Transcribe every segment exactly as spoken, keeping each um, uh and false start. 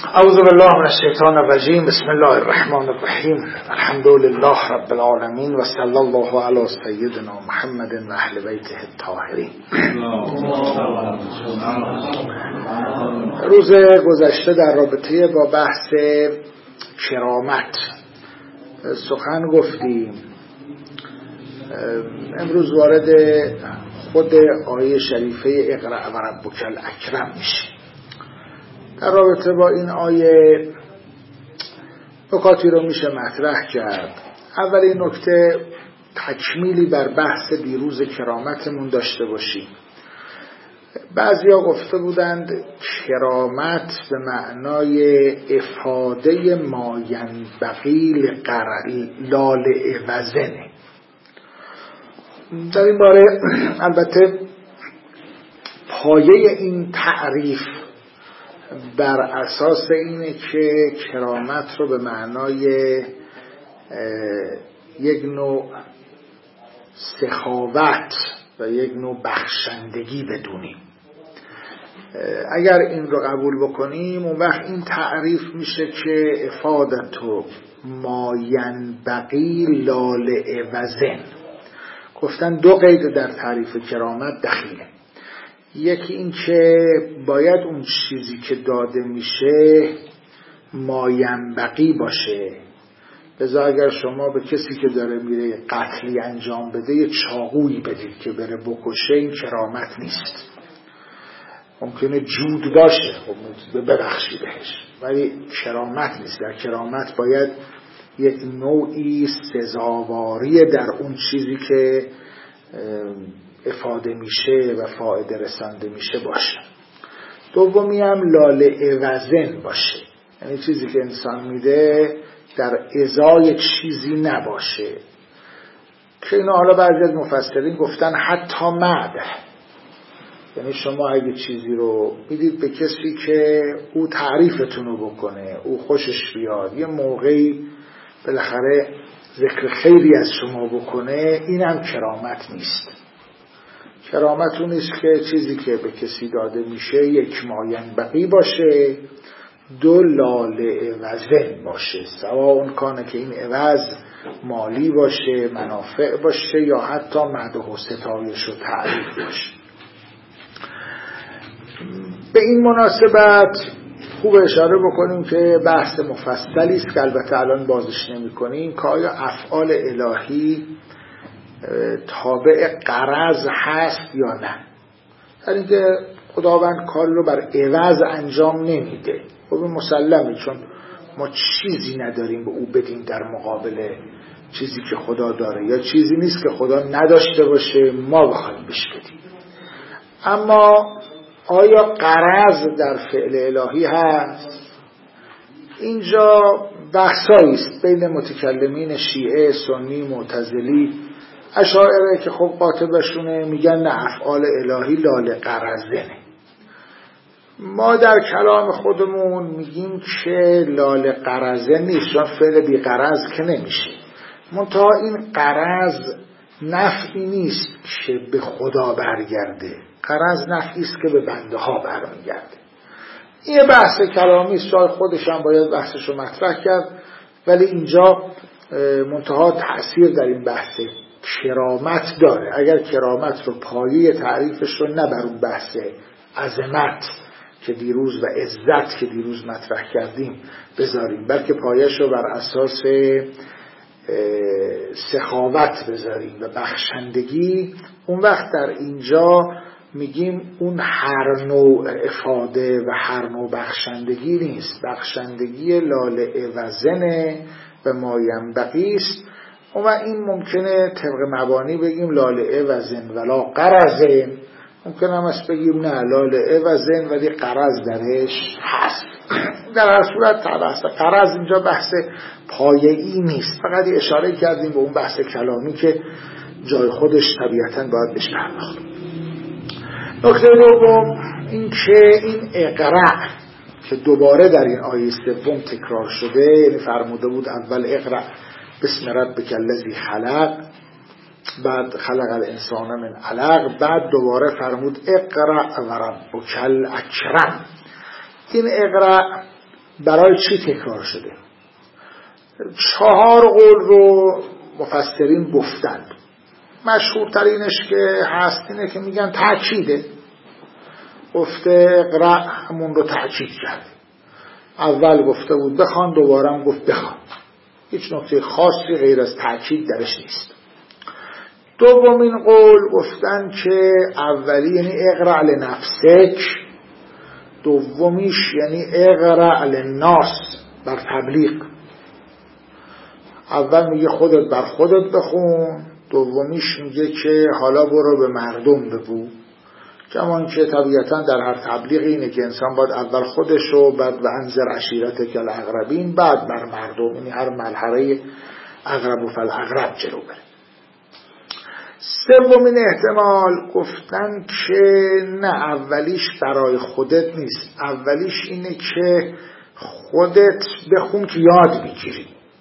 اعوذ بالله من الشیطان الرجیم. بسم الله الرحمن الرحیم. الحمد لله رب العالمین و صلی الله علی سیدنا محمد و اهل بیته الطاهرین. روز گذشته در رابطه با بحث کرامت سخن گفتیم. امروز وارد خود آیه شریفه اقرأ و ربک الاکرم میشه. در رابطه با این آیه نکاتی رو میشه مطرح کرد. اولین نکته تکمیلی بر بحث دیروز کرامتمون داشته باشیم. بعضیا گفته بودند کرامت به معنای افاده ما ینبغی لال وزنه. در این باره البته پایه این تعریف بر اساس اینه که کرامت رو به معنای یک نوع سخاوت و یک نوع بخشندگی بدونیم. اگر این رو قبول بکنیم اون وقت این تعریف میشه که افادتو ما ینبغی لال وزن. گفتن دو قید در تعریف کرامت دخیله. یکی این که باید اون چیزی که داده میشه ما ینبغی باشه. لذا اگر شما به کسی که داره میره قتلی انجام بده یه چاقویی بدید که بره بکشه، این کرامت نیست. ممکنه جود باشه، خب ببخشی بهش، ولی کرامت نیست. در کرامت باید یک نوعی سزاواری در اون چیزی که افاده میشه و فایده رسانده میشه باشه. دومی هم لال وزن باشه، یعنی چیزی که انسان میده در ازای چیزی نباشه. که اینا حالا بعضی از مفسرین گفتن حتی مده، یعنی شما اگه چیزی رو میدید به کسی که او تعریفتون رو بکنه، او خوشش بیاد، یه موقعی بالاخره ذکر خیری از شما بکنه، این هم کرامت نیست. کرامت اون نیست که چیزی که به کسی داده میشه یک ما ینبغی باشه، دو لال وزن باشه، سوا اون کانه که این عوض مالی باشه، منافع باشه، یا حتی مدح و ستایش و تعریف باشه. به این مناسبت خوب اشاره بکنیم که بحث مفصلی است که البته الان بازش نمی کنیم که آیا افعال الهی تابع غرض هست یا نه. در اینکه خداوند کار رو بر عوض انجام نمیده. خب مسلمه، چون ما چیزی نداریم به او بدیم در مقابل چیزی که خدا داره، یا چیزی نیست که خدا نداشته باشه ما بخوایم بهش بدیم. اما آیا غرض در فعل الهی هست؟ اینجا بحثایی است بین متکلمین شیعه، سنی، معتزلی. اشاعره که خب قاطبشونه میگن نه، افعال الهی لال غرضه. ما در کلام خودمون میگیم که لال غرضه نیست، چون فعل بی غرض که نمیشه. منتها این غرض نفعی نیست که به خدا برگرده، غرض نفعی است که به بنده ها برمیگرده. این بحث کلامی است، شاید خودش هم باید بحثش رو مطرح کرد، ولی اینجا منتها تأثیر در این بحث کرامت داره. اگر کرامت رو پایه تعریفش رو نه بر اون بحث عظمت که دیروز و عزت که دیروز مطرح کردیم بذاریم، بلکه پایه‌ش رو بر اساس سخاوت بذاریم و بخشندگی، اون وقت در اینجا میگیم اون هر نوع افاده و هر نوع بخشندگی نیست. بخشندگی لال وزنه و ما ینبغی است. و این ممکنه طبق مبانی بگیم لال وزن ولا غرض، ممکنه هم است بگیم نه لال وزن ولی غرض درش هست. در هر صورت بحث غرض اینجا بحث پایه‌ای نیست، فقط اشاره کردیم به اون بحث کلامی که جای خودش طبیعتاً باید بهش پرداخت. نکته دوم این که این اقرأ که دوباره در این آیه سوم تکرار شده، یعنی فرموده بود اول اقرأ بسم ربک الذی خلق، بعد خلق الانسان من علق، بعد دوباره فرمود اقرأ و ربک الاکرم. این اقرأ برای چی تکرار شده؟ چهار قول رو مفسرین گفتند. مشهورترینش که هست اینه که میگن تأکیده. گفته اقرأ همون رو تأکید کرد. اول گفته بود بخوان، دوباره هم گفت بخوان. هیچ نکته خاصی غیر از تأکید درش نیست. دومین قول گفتن که اولی یعنی اقرأ لنفسک، دومیش یعنی اقرأ للناس، بر تبلیغ. اول میگه خودت بر خودت بخون، دومیش میگه که حالا برو به مردم بگو. کمان که طبیعتا در هر تبلیغ اینه که انسان باید اول خودش رو، بعد و انذر عشیرتک الاقربین، بعد بر مردم، یعنی هر مرحله اقرب فالاقرب جلو بره. سومین احتمال گفتن که نه، اولیش برای خودت نیست، اولیش اینه که خودت بخون که یاد بگیری،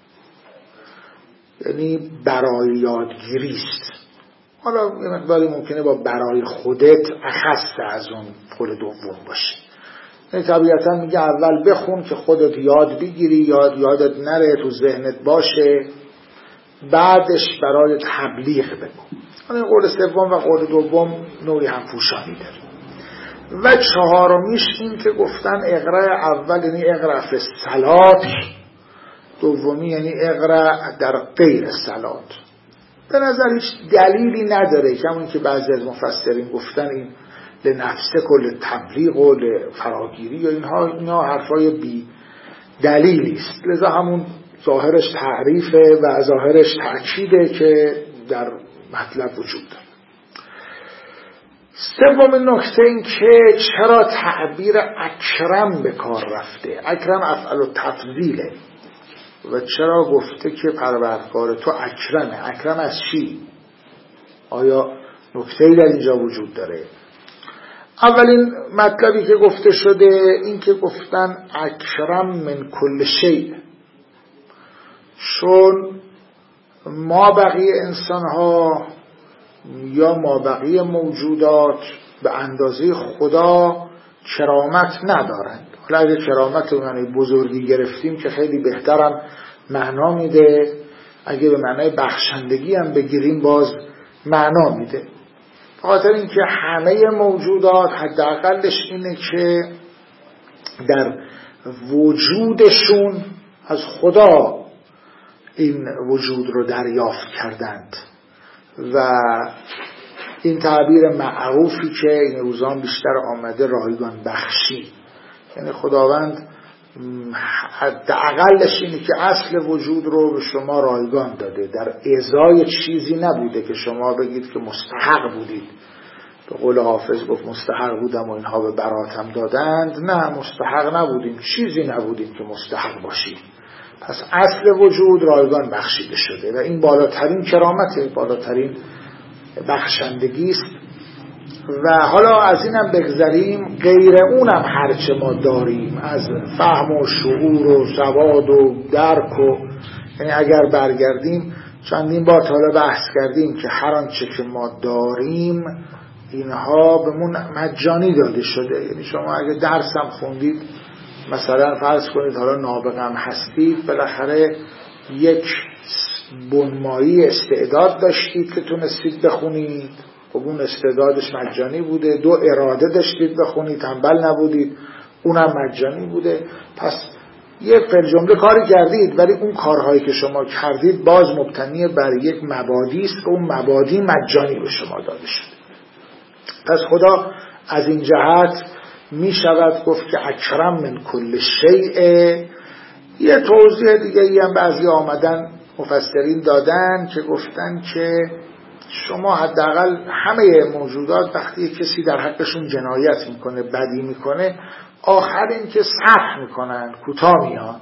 یعنی برای یادگیری است. حالا یه مقداری ممکنه با برای خودت اخص از اون قول دوم باشه. یعنی طبیعتا میگه اول بخون که خودت یاد بگیری، یاد یادت نره، تو ذهنت باشه، بعدش برای تبلیغ بگو. این قول سوم و قول دوم نوعی هم پوشانی داره. و چهارمیش این که گفتن اقرأ اول یعنی اقرأ فی الصلات، دومی یعنی اقرأ در غیر الصلات. به نظر هیچ دلیلی نداره، کمون که بعضی از مفسرین گفتن این لنفسک و لتبلیغ و لفراگیری و اینها اینها حرفای بی دلیلی است. لذا همون ظاهرش تعریفه و ظاهرش تأکیده که در مطلب وجود داره. سومین نکته این که چرا تعبیر اکرم به کار رفته. اکرم افعل التفضیله و چرا گفته که پروردگار تو اکرمه. اکرم از چی؟ آیا نکته‌ای در اینجا وجود داره؟ اولین مطلبی که گفته شده این که گفتن اکرم من کل شیء، چون ما بقیه انسان‌ها یا ما بقیه موجودات به اندازه خدا کرامت ندارند. حالا اگه کرامت معنی بزرگی گرفتیم که خیلی بهترم معنا میده، اگه به معنای بخشندگی هم بگیریم باز معنا میده. بخاطر اینکه همه موجودات حداقلش اینه که در وجودشون از خدا این وجود رو دریافت کردند و این تعبیر معروفی که این روزان بیشتر آمده رایگان بخشی، یعنی خداوند حداقلش اینه که اصل وجود رو به شما رایگان داده، در ازای چیزی نبوده که شما بگید که مستحق بودید. به قول حافظ گفت مستحق بودم و اینها به براتم دادند. نه، مستحق نبودیم، چیزی نبودیم که مستحق باشیم. پس اصل وجود رایگان بخشیده شده و این بالاترین کرامت، بالاترین بخشندگی است. و حالا از اینم بگذریم، غیر اونم هرچه ما داریم از فهم و شعور و سواد و درک و، یعنی اگر برگردیم چندین بار تا حالا بحث کردیم که هر آنچه که ما داریم اینها بهمون مجانی داده شده. یعنی شما اگه درس هم خوندید، مثلا فرض کنید حالا نابغه هستید، بالاخره یک بنمایی استعداد داشتید که تونستید بخونید، خب اون استعدادش مجانی بوده. دو اراده داشتید بخونید، تنبل نبودید، اونم مجانی بوده. پس یه فی‌الجمله کاری کردید، ولی اون کارهایی که شما کردید باز مبتنی بر یک مبادی است که اون مبادی مجانی به شما داده شده. پس خدا از این جهت می شود گفت که اکرم من کل شیء. یه توضیح دیگه ای هم بعضی آمدن مفسرین دادن که گفتن که شما حداقل همه موجودات وقتی کسی در حقشون جنایت میکنه، بدی میکنه، آخر این که صفح میکنن، کوتاه میان،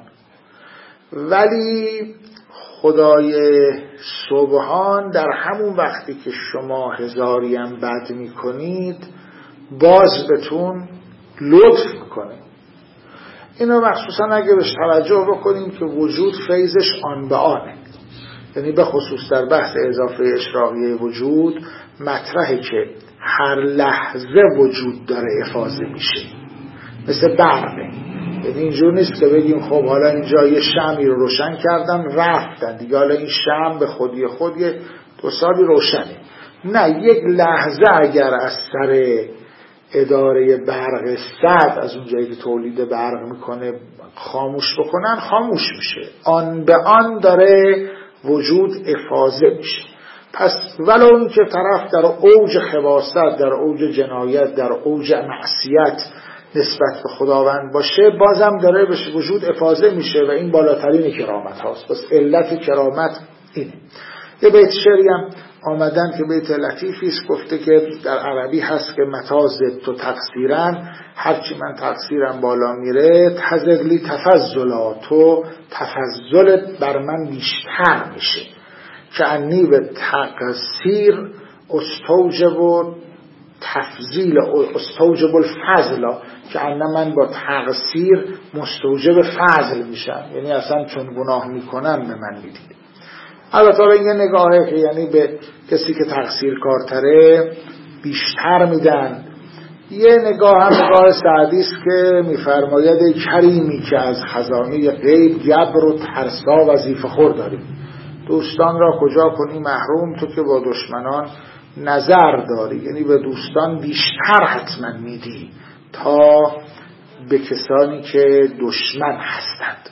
ولی خدای سبحان در همون وقتی که شما هزاری هم بد میکنید باز بهتون لطف میکنه. اینو مخصوصا اگه بهش توجه بکنیم که وجود فیضش آن به آنه، یعنی به خصوص در بحث اضافه اشراقیه وجود مطرحه که هر لحظه وجود داره افاضه میشه، مثل برقه. یعنی اینجور نیست که بگیم خب حالا اینجا یه شمعی رو روشن کردن رفتن دیگه، حالا این شمع به خودی خود یه دو سالی روشنه. نه، یک لحظه اگر از سر اداره برق صد از اون جایی که تولید برق میکنه خاموش بکنن خاموش میشه، آن به آن داره وجود افاضه میشه. پس ولو اون که طرف در اوج خباثت، در اوج جنایت، در اوج معصیت نسبت به خداوند باشه، بازم داره به وجود افاضه میشه و این بالاترین کرامت هاست. پس علت کرامت اینه. یه بیت شعری هم آمدن که بیت لطیفی است، گفته که در عربی هست که متا زدت و تقصیرن، هرچی من تقصیرم بالا میره، تزدلی تفضلا، تو تفضلت بر من بیشتر میشه، که انی به تقصیر استوجب و تفضیل استوجب الفضل، که انا من با تقصیر مستوجب فضل میشم، یعنی اصلا چون گناه میکنم به من میدید. البته این یه نگاهه که یعنی به کسی که تقصیر کارتره بیشتر میدن. یه نگاه هم نگاه سعدی است که میفرماید کریمی که از خزانه غیب گبر و ترسا وظیفه خور داری، دوستان را کجا کنی محروم، تو که با دشمنان نظر داری. یعنی به دوستان بیشتر حتما میدی تا به کسانی که دشمن هستند.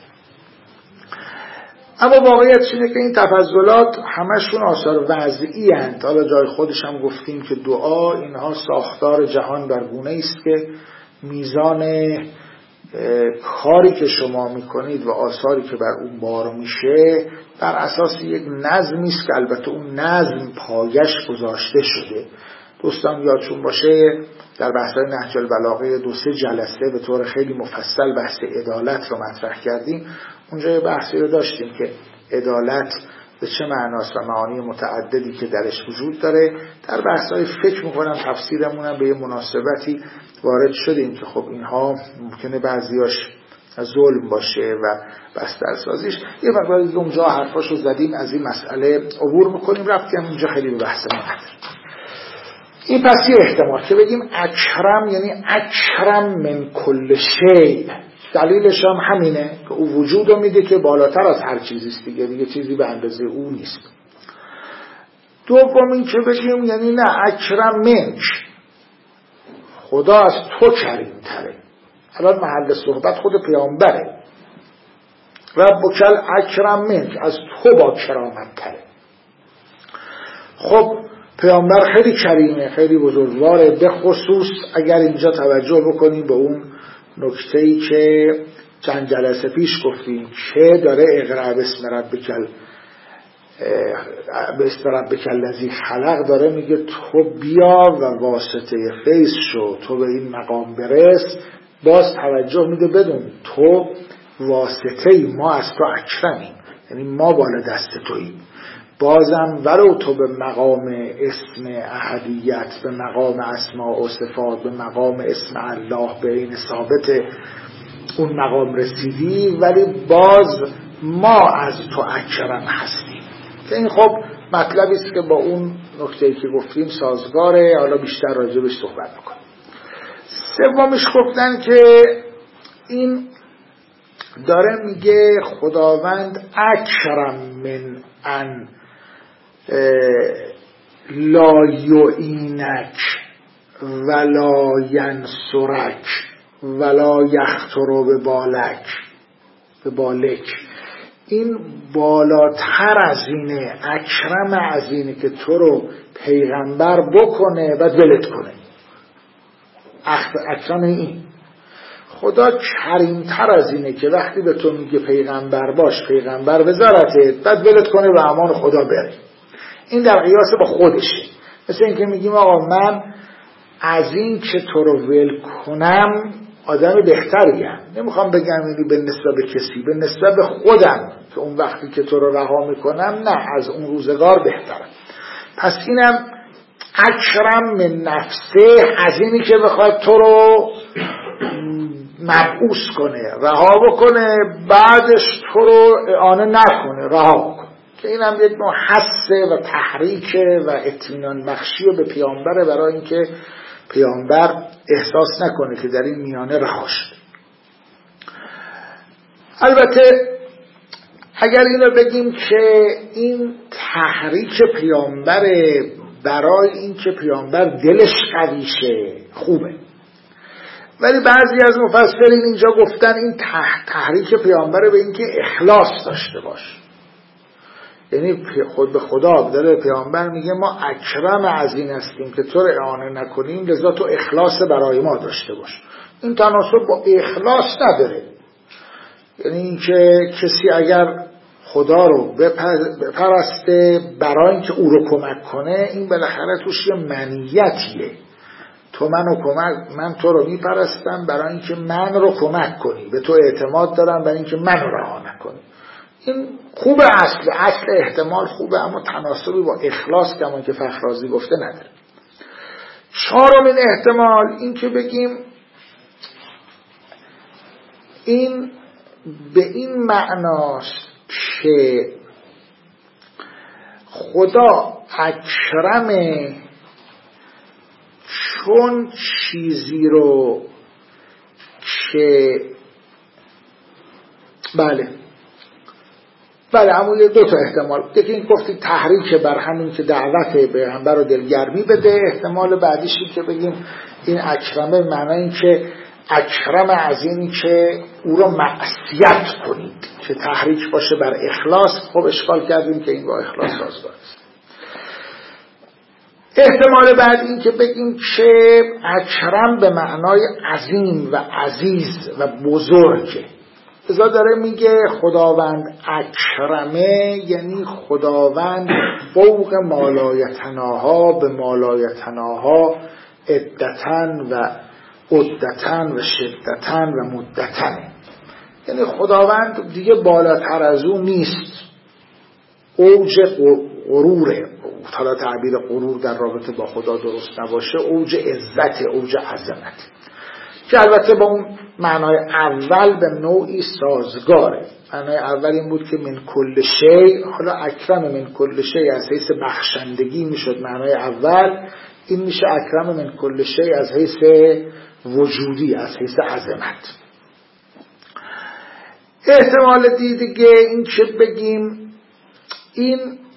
اما واقعیت اینه که این تفضلات همشون آثار وضعی هستند. حالا جای خودش هم گفتیم که دعا اینها ساختار جهان بر گونه است که میزان کاری که شما میکنید و آثاری که بر اون بار میشه بر اساس یک نظمی است که البته اون نظم پایش گذاشته شده. دوستان یادشون باشه در بحث‌های نهج البلاغه دو سه جلسه به طور خیلی مفصل بحث عدالت رو مطرح کردیم. اونجا یه بحثی رو داشتیم که عدالت به چه معناست و معانی متعددی که درش وجود داره. در بحث‌های فکر می‌کنم تفسیرمون هم به یه مناسبتی وارد شدیم که خب اینها ممکنه بعضیاش ظلم باشه و بسترسازیش. یه مقدار اونجا حرفاشو زدیم، از این مسئله عبور می‌کنیم، رفتیم اونجا خیلی به بحث نداریم. این پس یه احتمال که بگیم اکرم یعنی اکرم من کل شیء، دلیلش هم همینه که او وجود رو میده که بالاتر از هر چیزیست دیگه، دیگه چیزی به اندازه او نیست. دوم این که بگیم یعنی نه اکرم منک، خدا از تو کریم تره. الان محل صحبت خود پیامبره، ربکل اکرم منک، از تو با کرامت تره. خب پیامبر خیلی کریمه، خیلی بزرگواره، به خصوص اگر اینجا توجه بکنیم به اون نکته‌ای که چند جلسه پیش گفتیم که داره اقرأ باسم ربکل باسم ربک الذی خلق، داره میگه تو بیا و واسطه فیض شو، تو به این مقام برس. باز توجه میده بدون تو واسطه ای، ما از تو اکرمیم، یعنی ما بالا دست توییم. بازم ولو تو به مقام اسم احدیت، به مقام اسماء و صفات، به مقام اسم الله به این ثابت اون مقام رسیدی، ولی باز ما از تو اکرم هستیم. که این خب مطلبی است که با اون نکته‌ای که گفتیم سازگاره. حالا بیشتر راجبش صحبت میکنیم. سومش گفتن که این داره میگه خداوند اکرم من ان لا یعینک ولا ینصرک ولا یخطر به بالک به بالک. این بالاتر از اینه، اکرم از اینه که تو رو پیغمبر بکنه و ولت کنه. اکرم این خدا کریمتر از اینه که وقتی به تو میگه پیغمبر باش، پیغمبر وزارتت، بعد ولت کنه و امان خدا بره. این در قیاس با خودشه. مثل این که میگیم آقا من از این که تو رو ول کنم آدم بهتریم، نمیخوام بگم اینی به نسبت به کسی، به نسبت به خودم که اون وقتی که تو رو رها میکنم نه، از اون روزگار بهترم. پس اینم اکرم من نفسه، از اینی که بخواد تو رو مبعوث کنه، رها بکنه، بعدش تو رو اعانه نکنه، رها بکنه. که این هم یک نوع حسه و تحریکه و اطمینان بخشی به پیامبره، برای اینکه پیامبر احساس نکنه که در این میانه رها شد. البته اگر اینو بگیم که این تحریک پیامبره برای این که پیامبر دلش قوی شه خوبه، ولی بعضی از مفسرین اینجا گفتن این تحریک پیامبره به این که اخلاص داشته باش. یعنی خود به خدا داره پیامبر میگه ما اکرم از این هستیم که تو رو اعانه نکنیم، لذا تو اخلاص برای ما داشته باش. این تناسب با اخلاص نداره. یعنی این که کسی اگر خدا رو بپرسته برای اینکه او رو کمک کنه، این بالاخره توش یه منیتیه. تو منو کمک من تو رو میپرستم برای اینکه من رو کمک کنی، به تو اعتماد دارم برای اینکه منو رها نکنی. این خوبه، اصل اصل احتمال خوبه، اما تناسبی با اخلاص که همون که فخرازی گفته نداره. چهارمین احتمال این که بگیم این به این معناست که خدا اکرمه چون چیزی رو که بله بله همون دو تا احتمال. یکی این گفتی تحریک بر همین که دعوت پیغمبر رو دلگرمی بده. احتمال بعدیشی که بگیم این اکرمه معنی این که اکرم از این که او رو معصیت کنید، که تحریک باشه بر اخلاص. خب اشکال کردیم که این با اخلاص سازگار است. احتمال بعد این که بگیم که اکرم به معنای عظیم و عزیز و بزرگه. ازا داره میگه خداوند اکرمه، یعنی خداوند فوق مالایتناها به مالایتناها عدتن و عدتن و شدتن و مدتن. یعنی خداوند دیگه بالاتر از اون نیست. اوج غروره، حالا تعبیر غرور در رابطه با خدا درست نباشه، اوج عزت، اوج عظمت، که البته با اون معنای اول به نوعی سازگاره. معنای اول این بود که من کل شی، حالا اکرم من کل شی از حیث بخشندگی میشد معنای اول، این میشه اکرم من کل شی از حیث وجودی، از حیث عظمت. احتمال دیگه این که بگیم این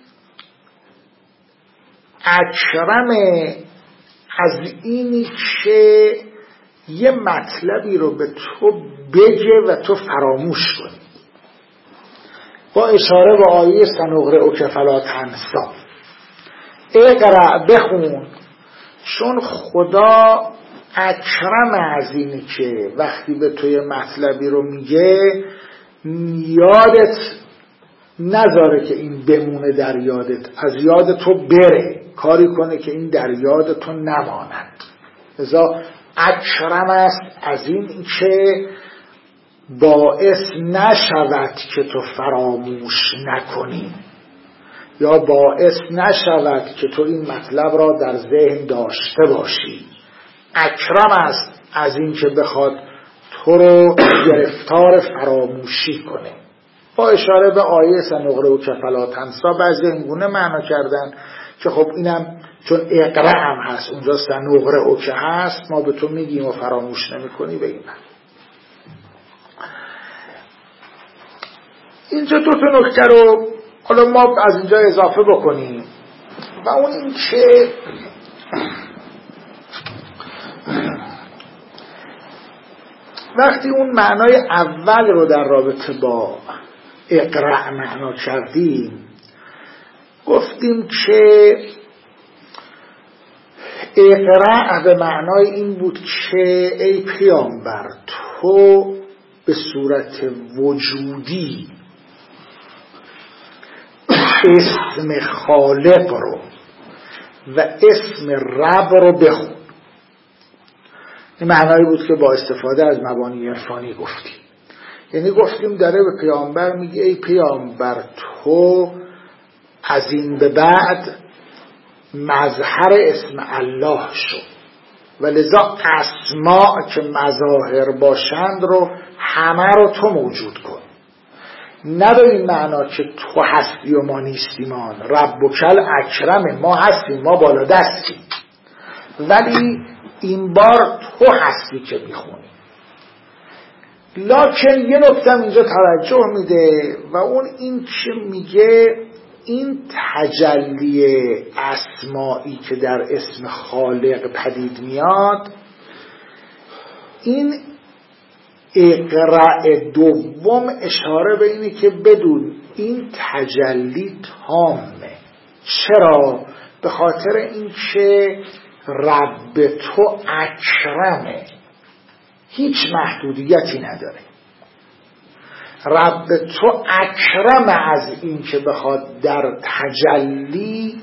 اکرم از اینی که یه مطلبی رو به تو بگه و تو فراموش کنی، با اشاره به آیه سنقرئک فلا تنسی، اقرأ بخون، چون خدا اکرم از اینی که وقتی به تو یه مطلبی رو میگه یادت نذاره که این بمونه در یادت، از یاد تو بره، کاری کنه که این در یاد تو نماند. لذا اکرم است از این که باعث نشود که تو فراموش نکنی، یا باعث نشود که تو این مطلب را در ذهن داشته باشی. اکرم است از این که بخواد تو رو گرفتار فراموشی کنه. با اشاره به آیه سنقرئک فلا تنسی بعضی اینگونه معنا کردن که خب اینم چون اقرأ هم هست، اونجا سنقرئک هست، ما به تو میگیم و فراموش نمی کنی به این من. اینجا دو تا نکته رو حالا ما از اینجا اضافه بکنیم و اون این که وقتی اون معنای اول رو در رابطه با اقرأ معنا کردیم، گفتیم که اقرأ به معنای این بود که ای پیامبر تو به صورت وجودی اسم خالق رو و اسم رب رو بخون. این معنایی بود که با استفاده از مبانی عرفانی گفتیم. یعنی گفتیم داره به پیامبر میگه ای پیامبر تو از این به بعد مظهر اسم الله شو و لذا اسماء که مظاهر باشند رو همه رو تو موجود کن. نه به این معنا که تو هستی و ما نیستیمان، رب و کل اکرم، ما هستیم، ما بالا دستیم، ولی این بار تو هستی که میخونی. لکن یه نکته اینجا توجه میده و اون این که میگه این تجلی اسمایی که در اسم خالق پدید میاد، این اقرأ دوم اشاره به اینه که بدون این تجلی تامه. چرا؟ به خاطر این که رب تو اکرمه، هیچ محدودیتی نداره. رب تو اکرم از این که بخواد در تجلی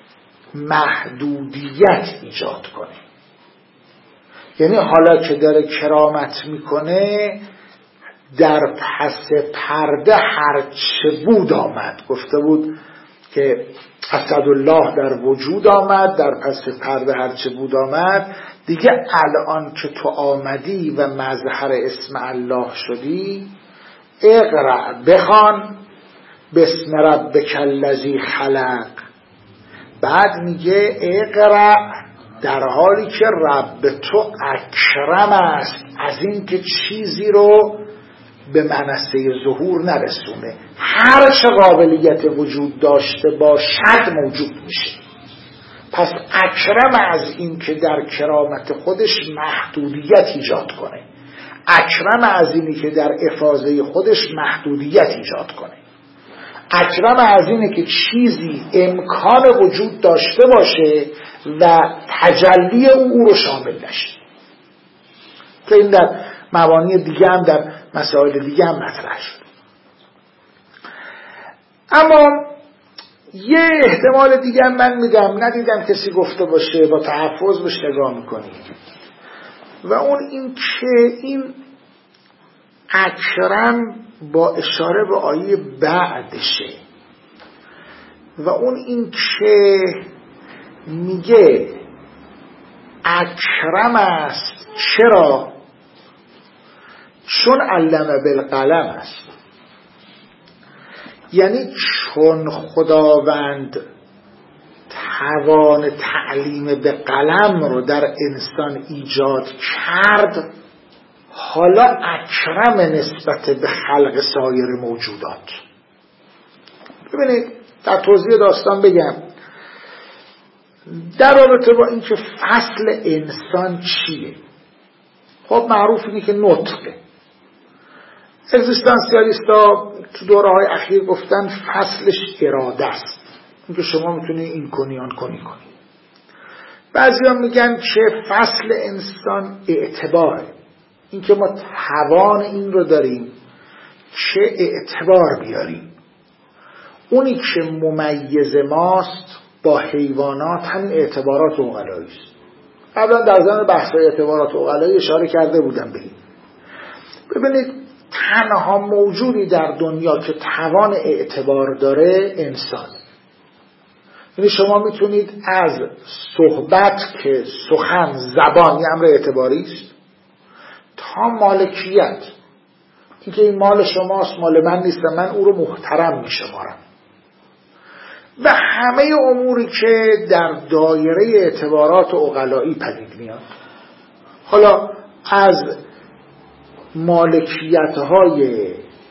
محدودیت ایجاد کنه. یعنی حالا که داره کرامت میکنه، در پس پرده هرچه بود آمد. گفته بود که اسدالله در وجود آمد، در پس پرده هرچه بود آمد. دیگه الان که تو آمدی و مظهر اسم الله شدی، اقرأ بخوان بسم ربک الذی خلق. بعد میگه اقرأ در حالی که رب تو اکرم است از این که چیزی رو به منصه ظهور نرسونه. هر چه قابلیت وجود داشته باشد موجود میشه. پس اکرم از این که در کرامت خودش محدودیت ایجاد کنه، اکرم از اینی که در افاضه خودش محدودیت ایجاد کنه، اکرم از اینه که چیزی امکان وجود داشته باشه و تجلی او, او رو شامل نشه. که این در مبانی دیگه هم در مسائل دیگه هم مطرح شد. اما یه احتمال دیگه هم من میدم، ندیدم کسی گفته باشه، با تحفظ بهش نگاه میکنید، و اون این که این اکرم با اشاره به آیه بعدشه، و اون این که میگه اکرم است. چرا؟ چون علم بالقلم است. یعنی چون خداوند توان تعلیم به قلم رو در انسان ایجاد کرد، حالا اکرم نسبت به خلق سایر موجودات. ببینید در توضیح داستان بگم، در رابطه با اینکه فصل انسان چیه، خب معروف اینه که نطقه. اگزیستانسیالیستا تو دوره‌های اخیر گفتن فصلش اراده است، اینکه شما میتونی این کنی آن کنی کنی. بعضیا میگن که فصل انسان اعتباره، اینکه ما توان این رو داریم که اعتبار بیاریم. اونی که ممیز ماست با حیوانات همین اعتبارات عقلایی است. قبلا در زمین بحث‌های اعتبارات عقلایی اشاره کرده بودم بگیم. ببینید تنها موجودی در دنیا که توان اعتبار داره انسان. یعنی شما میتونید از صحبت که سخن زبان یه امر اعتباری است، تا مالکیت، اینکه این مال شماست مال من نیست و من او رو محترم میشمارم، و همه اموری که در دایره اعتبارات عقلایی پدید میاد. حالا از مالکیت‌های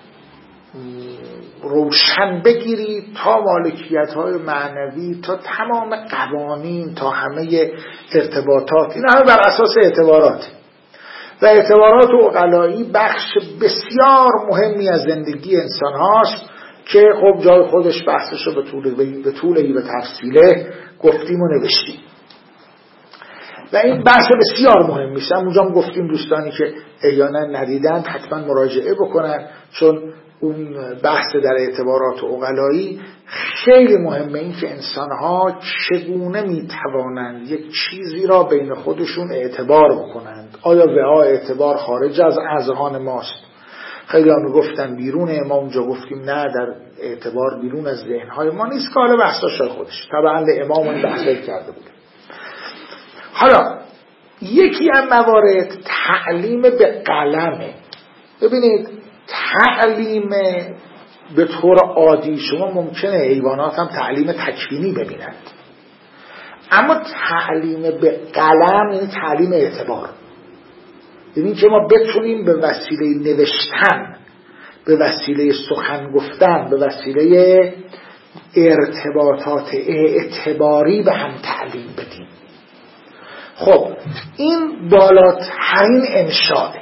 روشن بگیرید تا مالکیت‌های معنوی، تا تمام قوانین، تا همه ارتباطات، این همه بر اساس اعتبارات. و اعتبارات عقلایی بخش بسیار مهمی از زندگی انسان هاست که خب جای خودش بحثش رو به طول به طولهی به تفصیله گفتیم و نوشتیم، و این بحث بسیار مهمی است. اونجا هم گفتیم دوستانی که احیانا ندیدند حتما مراجعه بکنن، چون اون بحث در اعتبارات عقلایی خیلی مهمه، این که انسانها چگونه میتوانند یک چیزی را بین خودشون اعتبار بکنند. آیا وعا اعتبار خارج از اذهان ماست؟ خیلی هم گفتن بیرونه، ما اونجا گفتیم نه، در اعتبار بیرون از ذهنهای ما نیست، که حالا بحثاش خودش طبعا امام این بحثایی کرده بود. حالا یکی از موارد تعلیم به قلمه. ببینید تعلیم به طور عادی شما ممکنه حیوانات هم تعلیم تکوینی ببینند، اما تعلیم به قلم یعنی تعلیم اعتبار. یعنی که ما بتونیم به وسیله نوشتن، به وسیله سخن گفتن، به وسیله ارتباطات اعتباری به هم تعلیم بدیم. خب این بالاترین انشاء،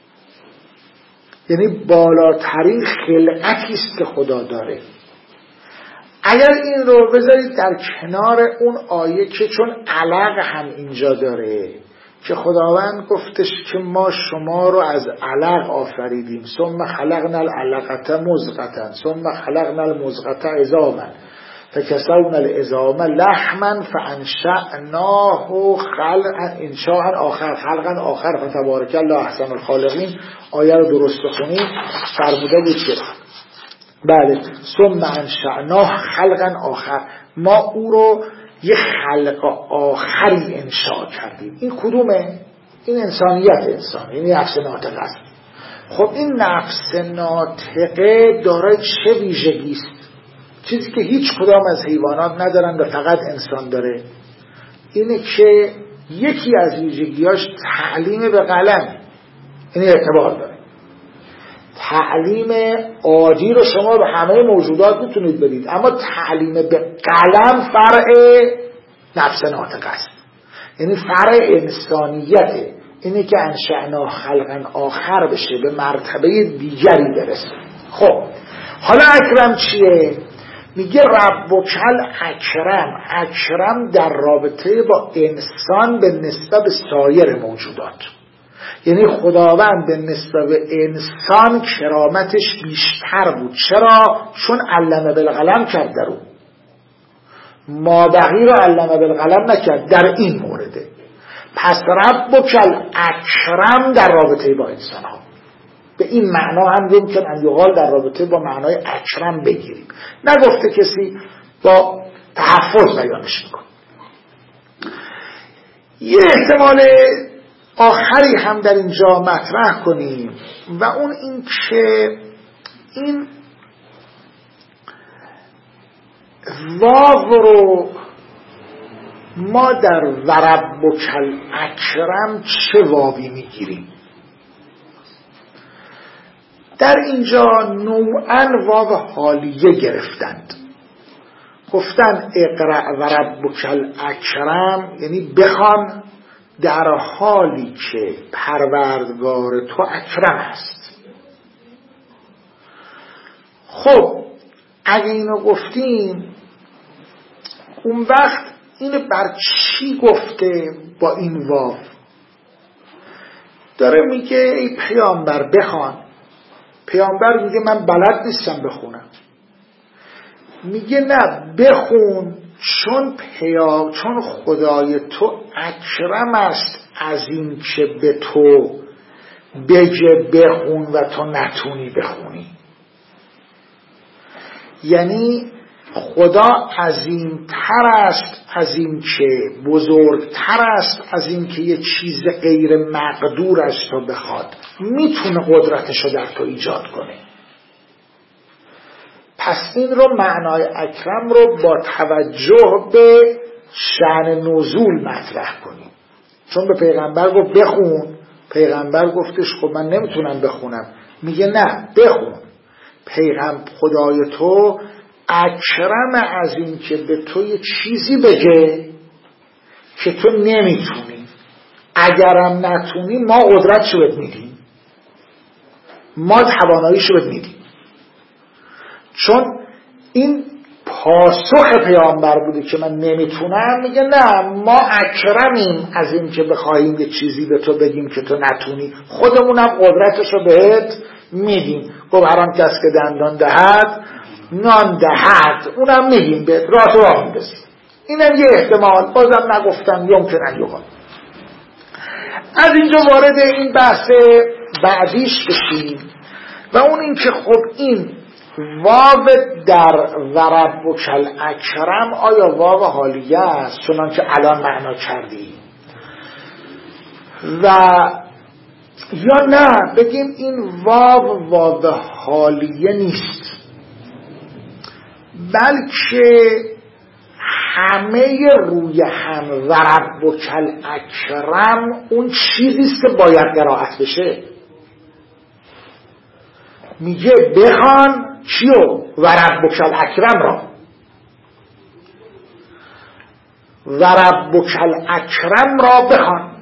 یعنی بالاترین خلقتی است که خدا داره. اگر این رو بذارید در کنار اون آیه که چون علق هم اینجا داره که خداوند گفتش که ما شما رو از علق آفریدیم، ثم خلقنا العلقة مضغة ثم خلقنا المضغة عظاما فکسونا العظام لحما فانشأناه خلقا انشاء آخر خلقا آخر فتبارک الله احسن الخالقین. آیه رو درست بخونید فرموده بود که بله ثم انشأناه خلقا آخر، ما او رو یه خلق آخری انشاء کردیم. این کدومه؟ این انسانیت انسان، یعنی نفس ناطقه است. خب این نفس ناطقه دارای چه ویژگی است؟ چیزی که هیچ کدام از حیوانات ندارن و فقط انسان داره، اینه که یکی از ویژگیاش تعلیم به قلم، این اعتبار داره. تعلیم عادی رو شما به همه موجودات میتونید بدید، اما تعلیم به قلم فرع نفس ناطق است، یعنی فرع انسانیته. اینه که انشأنا خلقا آخر بشه، به مرتبه دیگری برسه. خب حالا اکرم چیه؟ میگه ربکل اکرم. اکرم در رابطه با انسان به نسبت به سایر موجودات، یعنی خداوند به نسبت به انسان کرامتش بیشتر بود. چرا؟ چون علم بالقلم کرد در اون، ما بقی رو علم بالقلم نکرد در این مورده. پس ربکل اکرم در رابطه با انسان ها به این معنا هم ممکن ان یقال در رابطه با معنای اکرم بگیریم. نگفته کسی، با تحفظ بیانش میکن. یه احتمال آخری هم در اینجا مطرح کنیم و اون این که این واو رو ما در وربکل اکرم چه واوی میگیریم؟ در اینجا نوعاً واو حالیه گرفتند، گفتن اقرأ وربکل اکرم، یعنی بخوان در حالی که پروردگار تو اکرم است. خب اگه اینو گفتیم، اون وقت اینو بر چی گفته با این واو؟ داره میگه ای پیامبر بخوان. پیامبر میگه من بلد نیستم بخونم. میگه نه بخون، چون پیام چون خدای تو اکرم است از این که به تو بگه بخون و تو نتونی بخونی. یعنی خدا عظیم‌تر است از این که بزرگتر است از این که یه چیز غیر مقدور از تو بخواد، میتونه قدرتشو در تو ایجاد کنه. پس این رو معنای اکرم رو با توجه به شأن نزول مطرح کنیم. چون به پیغمبر گفت بخون، پیغمبر گفتش خب من نمیتونم بخونم. میگه نه بخون، پیغمبر خدای تو اکرم از این که به تو یه چیزی بگه که تو نمیتونی. اگرم نتونی ما قدرتشو بهت میدیم، ما تواناییشو بهت میدیم. چون این پاسخ پیامبر بوده که من نمیتونم. میگه نه ما اکرمیم از این که بخواهیم یه چیزی به تو بگیم که تو نتونی، خودمونم قدرتشو بهت میدیم. گفت هر آن کس که دندان دهد نان دهد، اونم میگیم بهت، راه راه میندازیم. اینم یه احتمال، بازم نگفتم یمکن ان یقال. از اینجا وارد این بحث بعدیش بشیم و اون این که خب این واو در وربکل اکرم آیا واو حالیه است چنان که الان معنا کردی، و یا نه بگیم این واو واو حالیه نیست، بلکه همه روی هم و ربک الاکرم اون چیزیست که باید قرائت بشه. میگه بخوان چیو؟ و ربک الاکرم را. و ربک الاکرم را بخوان،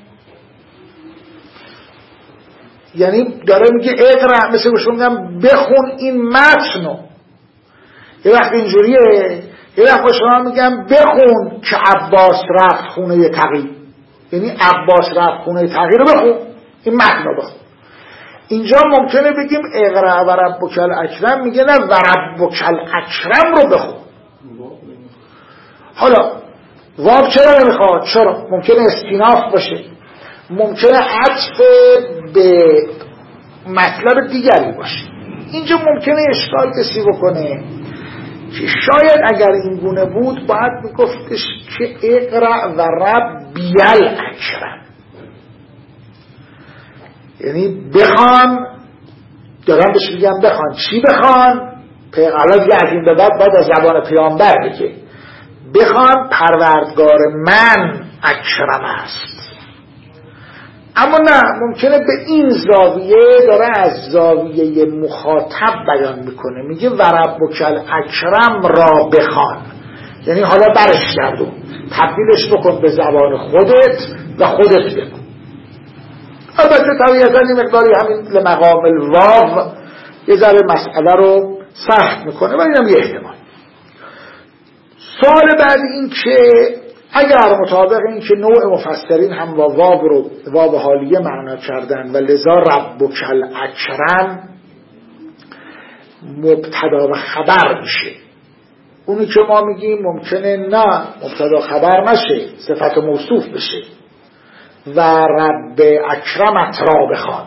یعنی داره میگه اقرا، مثل گوش میگم بخون این متنو. یه وقت اینجوریه، یه وقت با شما میگم بخون که عباس رفت خونه تقی، یعنی عباس رفت خونه تقی رو بخون، این متن رو بخون. اینجا ممکنه بگیم اقرا و ربک الاکرم، میگه نه و ربک الاکرم رو بخون. حالا واو چرا نمیخواد؟ چرا؟ ممکنه استیناف باشه، ممکنه عطف به مطلب دیگری باشه. اینجا ممکنه اشکال کسی بکنه که شاید اگر این گونه بود باید میگفتش که اقرا و ربی الاکرم، یعنی بخوان، دارم بهش میگم بخوان چی بخوان؟ پیغمبر دیگه از این به بعد باید از زبان پیامبر بگه بخوان پروردگار من اکرم است. اما نه، ممکنه به این زاویه داره از زاویه مخاطب بیان میکنه، میگه و ربک الاکرم را بخوان، یعنی حالا برش گردون، تبدیلش بکن به زبان خودت و خودت بگو. البته طبیعتا این مقداری همین لمقام الواو یه ذره مسئله رو سخت میکنه، ولی هم یه احتمال. سوال بعد این که اگر مطابق این که نوع مفسرین هم با واو رو واو حالیه معنا کردن و لذا ربک الاکرم مبتدا و خبر میشه، اونی که ما میگیم ممکنه نه مبتدا خبر نشه، صفت موصوف بشه و رب اکرمت را بخوان،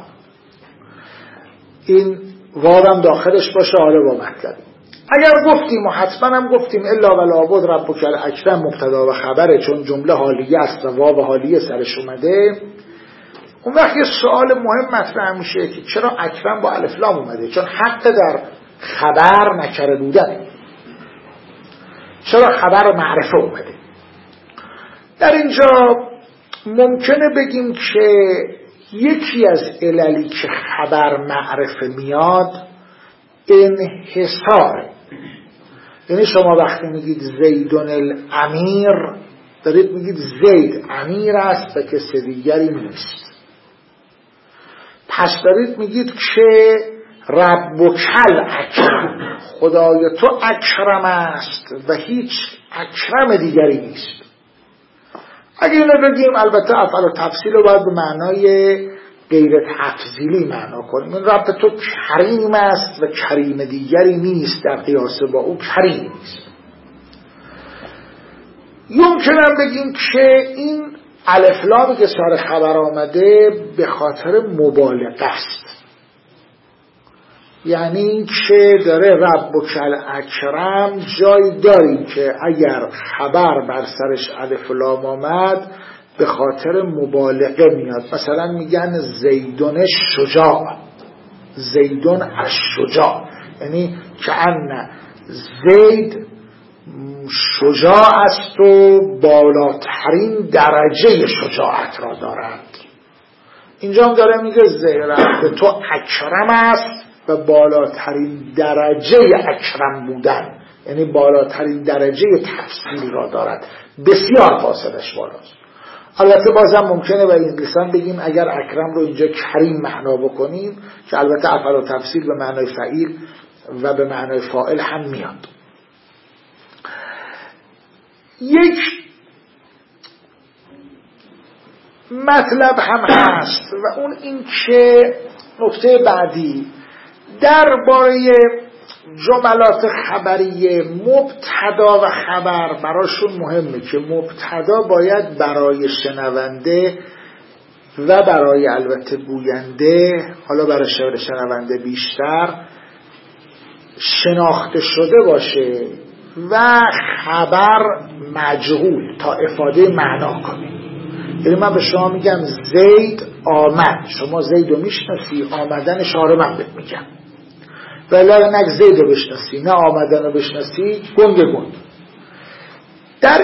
این واو هم داخلش باشه حالا با مطلب. اگر گفتیم و حتما هم گفتیم الا ولا بد ربک الاکرم مبتدا و خبره، چون جمله حالیه است و واو حالیه سرش اومده، اون وقت یه سوال مهم مطرح میشه که چرا اکرم با الف لام اومده؟ چون حق در خبر نکره بودن، چرا خبر معرفه اومده؟ در اینجا ممکنه بگیم که یکی از عللی که خبر معرفه میاد انحصاره، یعنی شما وقتی میگید زیدون الامیر دارید میگید زید امیر است و کسی دیگری نیست. پس دارید میگید که ربک الاکرم، خدای تو اکرم است و هیچ اکرم دیگری نیست. اگه اینو بگیم البته افعال و تفصیل رو باید به معنای غیر تفضیلی معنا کنیم. این رب تو کریم است و کریم دیگری نیست، در قیاس با او کریم نیست. یمکنم بگیم که این الف لامی که سر خبر آمده به خاطر مبالغه است، یعنی این که داره ربک الاکرم جایی داریم که اگر خبر بر سرش الف لام آمد به خاطر مبالغه میاد. مثلا میگن زیدون شجاع، زیدون الشجاع، یعنی که ان زید شجاع است و بالاترین درجه شجاعت را دارد. اینجا هم داره میگه زید تو اکرم است و بالاترین درجه اکرم بودن، یعنی بالاترین درجه تفصیل را دارد، بسیار فاصلش بالاست. البته بازم ممکنه به انگلیسی هم بگیم اگر اکرم رو اینجا کریم معنا بکنیم، که البته افعال و تفصیل به معنای فعیل و به معنای فاعل هم میاد. یک مطلب هم هست و اون این که نکته بعدی درباره جملات خبریه مبتدا و خبر براشون مهمه که مبتدا باید برای شنونده و برای البته گوینده، حالا برای شنونده بیشتر، شناخته شده باشه و خبر مجهول تا افاده معنا کنه. یعنی من به شما میگم زید آمد، شما زید رو میشناسی، آمدنش رو من بهت میگم، ولی نک زید رو بشناسی نه آمدن رو بشناسی، گنگ گنگ.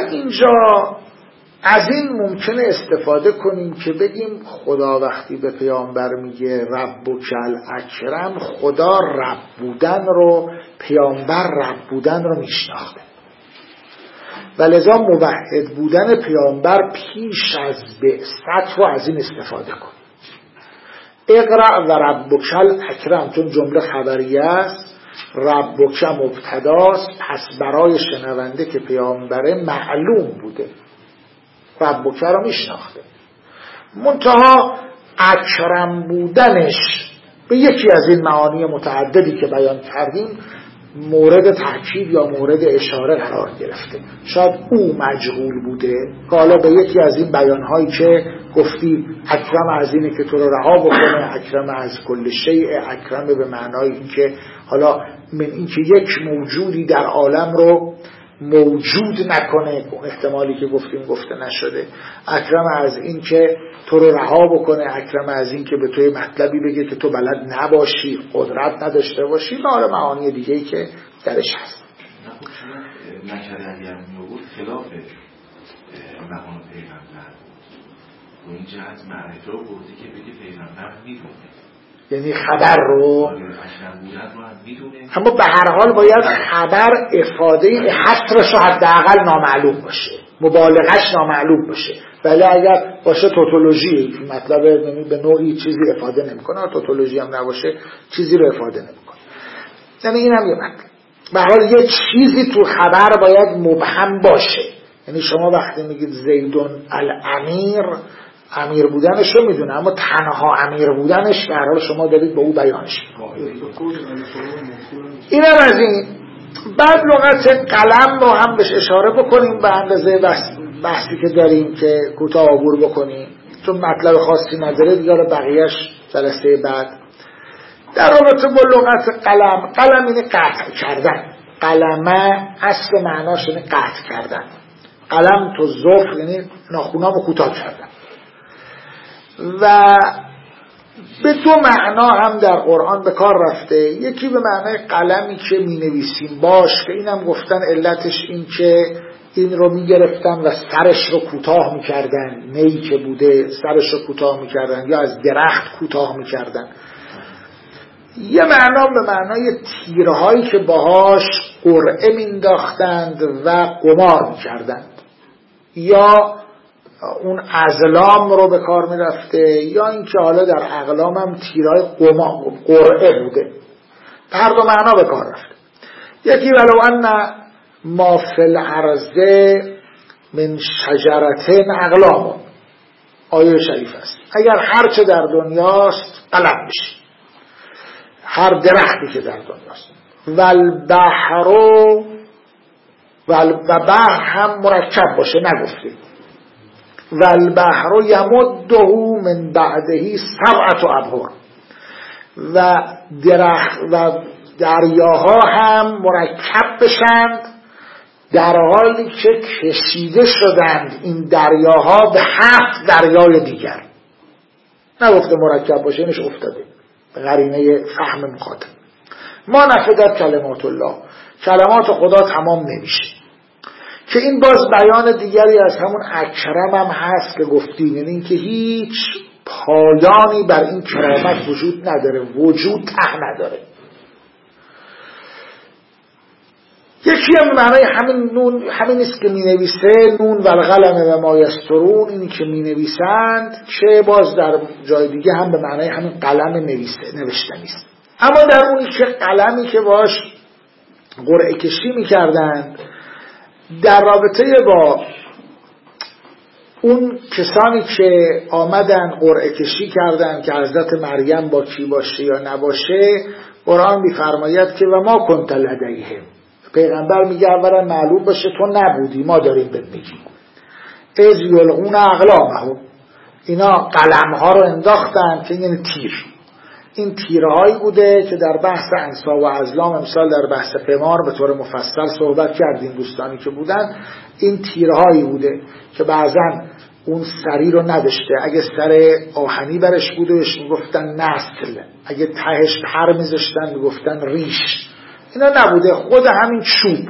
اینجا از این ممکنه استفاده کنیم که بگیم خدا وقتی به پیامبر میگه ربک الاکرم، خدا رب بودن رو، پیامبر رب بودن رو میشناخته و لذا موحد بودن پیامبر پیش از بعثت رو از این استفاده کن. اقرأ و ربک الاکرم چون جمله خبریه است، ربک مبتداست، پس برای شنونده که پیامبره معلوم بوده، ربک رو میشناخته. منتها اکرم بودنش به یکی از این معانی متعددی که بیان کردیم مورد تأکید یا مورد اشاره قرار گرفته. شاید او مجهول بوده، حالا به یکی از این بیانهایی که گفتی اکرم از اینه که تو رو رها بکنه، اکرم از کل شیء، اکرم به معنای این که حالا من این که یک موجودی در عالم رو موجود نکنه، احتمالی که گفتیم گفته نشده، اکرم از این که تو رو رها بکنه، اکرم از این که به توی مطلبی بگه که تو بلد نباشی، قدرت نداشته باشی و حالا معانی دیگه‌ای که درش هست. نکره اگر می‌بود خلاف مقام پیغمبر و این جهت معرفه رو بودی که بگه پیغمبر میدونه، یعنی خبر رو اما به هر حال باید خبر افاده حصرش رو حداقل نامعلوم باشه، مبالغش نامعلوم باشه. ولی اگر باشه توتولوژی مطلب یعنی به نوعی چیزی افاده نمیکنه، توتولوژی هم نباشه چیزی رو افاده نمیکنه. یعنی این هم یه مطلب. به هر حال یه چیزی تو خبر باید مبهم باشه. یعنی شما وقتی میگید زیدون الامیر، امیر بودنش رو میدونه، اما تنها امیر بودنش در حال شما دارید به او بیانش. این هم از این. بعد لغت قلم رو هم بهش اشاره بکنیم به اندازه بحثی که داریم که کوتاه عبور بکنیم چون مطلب خاصی نداره دیگه، بقیهش جلسه بعد. در رابطه با لغت قلم، قلم اینه قطع کردن. قلمه اصل معناش اینه قطع کردن. قلم تو ظفر یعنی ناخونامو کوتاه کردن. و به دو معنا هم در قرآن به کار رفته. یکی به معنای قلمی که می نویسیم باش، که اینم گفتن علتش این که این رو می گرفتن و سرش رو کوتاه می کردن، نی که بوده سرش رو کوتاه می کردن یا از درخت کوتاه می کردن. یه معنا به معنای تیرهایی که باهاش قرعه مینداختند و قمار می کردند، یا اون ازلام رو به کار می رفته، یا اینکه حالا در اقلام هم تیرهای قرعه بوده. هر دو معنا به کار رفته. یکی ولو ان ما فی الارض من شجرتین اقلام، آیه شریف است. اگر هرچه در دنیاست قلم بشه، هر درختی که در دنیاست. والبحر و بحر هم مرکب باشه نگفتیم. والبحر یمده من بعده سبعة ابحر، و درخت و دریاها هم مرکب بشند در حالی که کشیده شدند این دریاها به هفت دریای دیگر. نگفته مرکب باشه، اینش افتاده به قرینه فهم مخاطب. ما نفدت کلمات الله، کلمات خدا تمام نمیشه. که این باز بیان دیگری از همون اکرم هم هست که گفتیم، یعنی این که هیچ پایانی بر این کرامت وجود نداره، وجود ته نداره. یکی هم معنای همین نون همین است که می نویسه، نون و القلم و ما یسطرون، اینی که می نویسند، که باز در جای دیگه هم به معنای همین قلم نویسه نوشتنی است. اما در اونی که قلمی که باش قرعه کشی می کردند در رابطه با اون کسانی که آمدن قرعه کشی کردن که حضرت مریم با کی باشه یا نباشه، قرآن می‌فرماید که و ما کنت لدیهم، پیغمبر میگه اولا معلوم باشه تو نبودی، ما داریم بهت میگیم. اذ یلقون اقلامهم، اینا قلم‌ها رو انداختن که یعنی تیر. این تیرهایی بوده که در بحث انصاب و ازلام امسال در بحث قمار به طور مفصل صحبت کردیم دوستانی که بودن. این تیرهایی بوده که بعضن اون سری رو نداشته، اگه سر آهنی برش بوده بهش میگفتن نسل، اگه تهش پر میذاشتن میگفتن ریش. اینا نبوده، خود همین چوب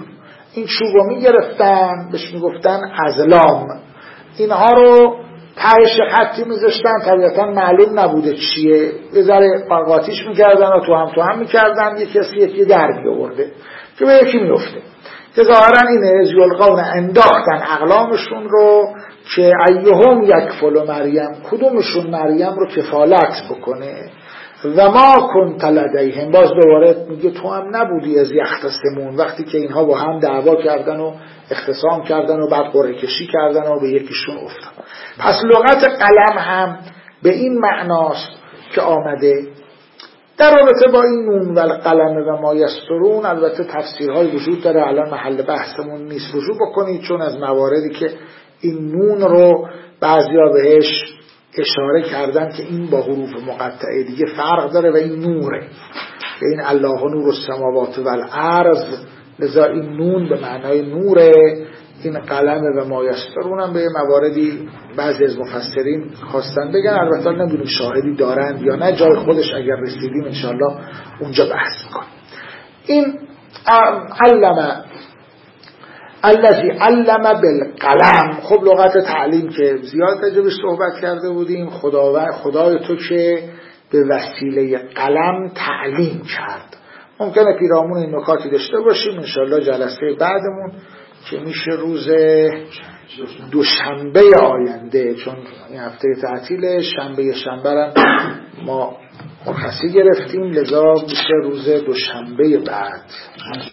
این چوب رو میگرفتن بهش میگفتن ازلام، اینها رو تهش خطی میذاشتن، طبیعتا معلوم نبوده چیه، یه ذره قاطیش میکردن و تو هم تو هم میکردن، یه کسی یکی در بیاورده که به یکی میفته که ظاهرا اینه زیلقون انداختن اقلامشون رو که ایهم یکفل مریم، کدومشون مریم رو کفالت بکنه. و ما کنت لدیهم، باز دوباره میگه تو هم نبودی از یختصمون، وقتی که اینها با هم دعوا کردن و اختصام کردن و بعد قرعه کشی کردن و به یکیشون افتاد. پس لغت قلم هم به این معناست که آمده. در رابطه با این نون و قلم و ما یسطرون البته تفسیرهای وجود داره، الان محل بحثمون نیست، رجوع بکنید، چون از مواردی که این نون رو بعضیا بهش اشاره کردن که این با حروف مقطعه دیگه فرق داره و این نوره، که این الله نور السماوات و الارض، لذا این نون به معنای نوره. این قلم و ما یسطرون هم به مواردی بعضی از مفسرین خواستن بگن، البته نمیدونیم شاهدی دارند یا نه، جای خودش اگر رسیدیم انشاءالله اونجا بحث میکنیم. این علم الذی علم بالقلم، خب لغت تعلیم که زیاد راجعش صحبت کرده بودیم، خدا خدای تو که به وسیله قلم تعلیم کرد. ممکنه پیرامون این نکاتی داشته باشیم انشاءالله جلسه بعدمون که میشه روز دوشنبه آینده، چون این هفته تعطیل، شنبه شنبه ما مرخصی گرفتیم، لذا میشه روز دوشنبه بعد.